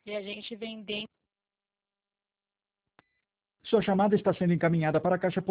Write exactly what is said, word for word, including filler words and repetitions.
e a gente vendendo. Sua chamada está sendo encaminhada para a caixa